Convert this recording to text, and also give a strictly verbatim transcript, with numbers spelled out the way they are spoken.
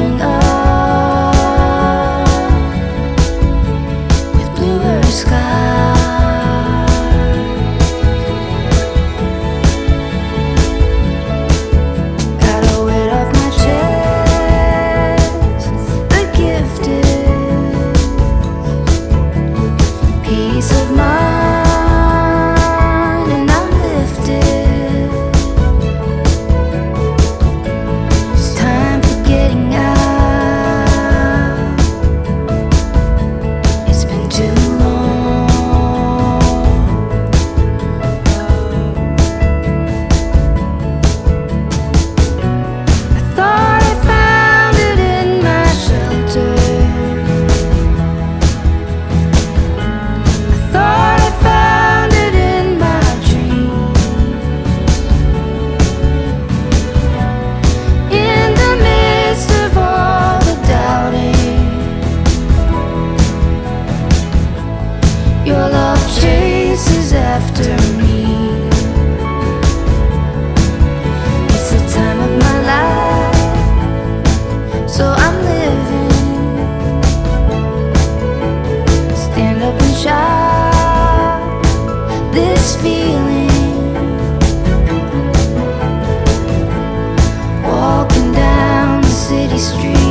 waking up with bluer skies. Gotta weight off my chest. The gift is peace of mind, and I'm lifted. It's time for getting out. It's been too long. I thought I found it in my shelter. I thought I found it in my dreams. In the midst of all the doubting, your love chases after me. It's the time of my life, so I'm living. Stand up and shout this feeling. Walking down the city street.